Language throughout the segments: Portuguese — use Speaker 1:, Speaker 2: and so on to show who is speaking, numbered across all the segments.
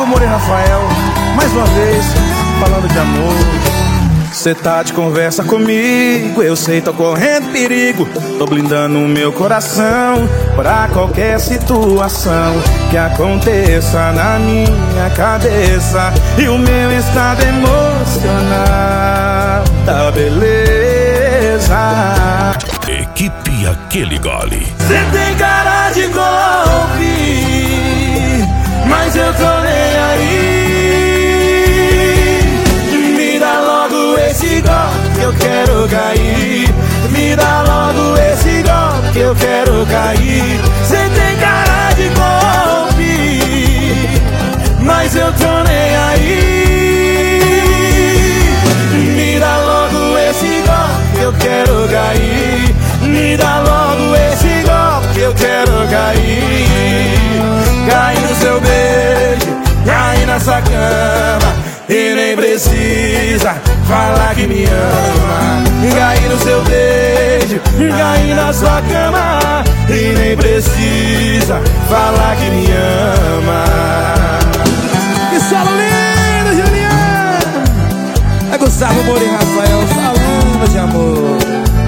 Speaker 1: Gustavo Moura e Rafael, mais uma vez, falando de amor. Cê tá de conversa comigo, eu sei, tô correndo perigo. Tô blindando o meu coração pra qualquer situação que aconteça na minha cabeça. E o meu estado emocional tá beleza.
Speaker 2: Equipe Aquele Gole.
Speaker 1: Cê tem cara de golpe, mas eu tô nem aí. Me dá logo esse golpe que eu quero cair. Me dá logo esse golpe que eu quero cair. Cê tem cara de golpe, mas eu tô nem aí. Me dá logo esse golpe que eu quero cair. Me dá logo esse golpe que eu quero cair. Cair no seu beijo, cair na sua cama, e nem precisa falar que me ama. Cair no seu beijo, cair na sua cama, e nem precisa falar que me ama. Que solo lindo, Juliano! É Gustavo Moura e Rafael falando de amor.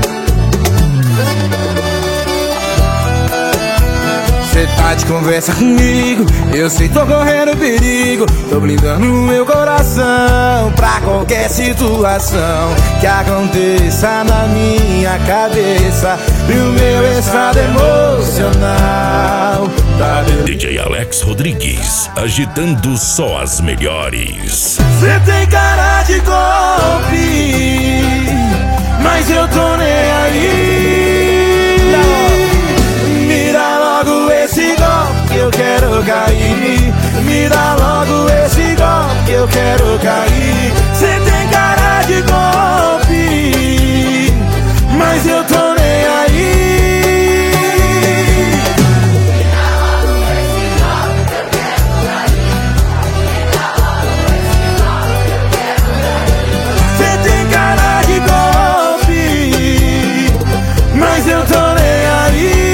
Speaker 1: Cê tá de conversa comigo, eu sei, tô correndo perigo. Tô blindando o meu coração pra qualquer situação que aconteça na minha cabeça. E o meu estado emocional tá beleza.
Speaker 2: DJ Alex Rodrigues, agitando só as melhores.
Speaker 1: Cê tem cara de golpe, mas eu tô nem aí. Me dá logo esse golpe que eu quero cair. Me dá logo esse golpe que eu quero cair. Cê tem cara de golpe, mas eu tô nem aí. Cê tem cara de golpe, mas eu tô nem aí.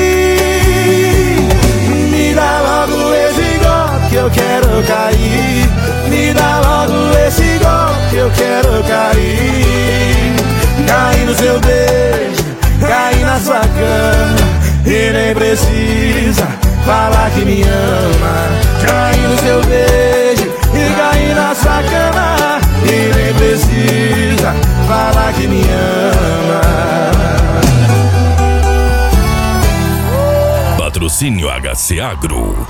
Speaker 1: Me dá logo esse golpe que eu quero cair. Me dá logo esse golpe que eu quero cair. Cair no seu beijo, cair na sua cama, e nem precisa falar que me ama. Cair no seu beijo e cair na sua cama, e nem precisa falar que me ama.
Speaker 2: Patrocínio HC Agro.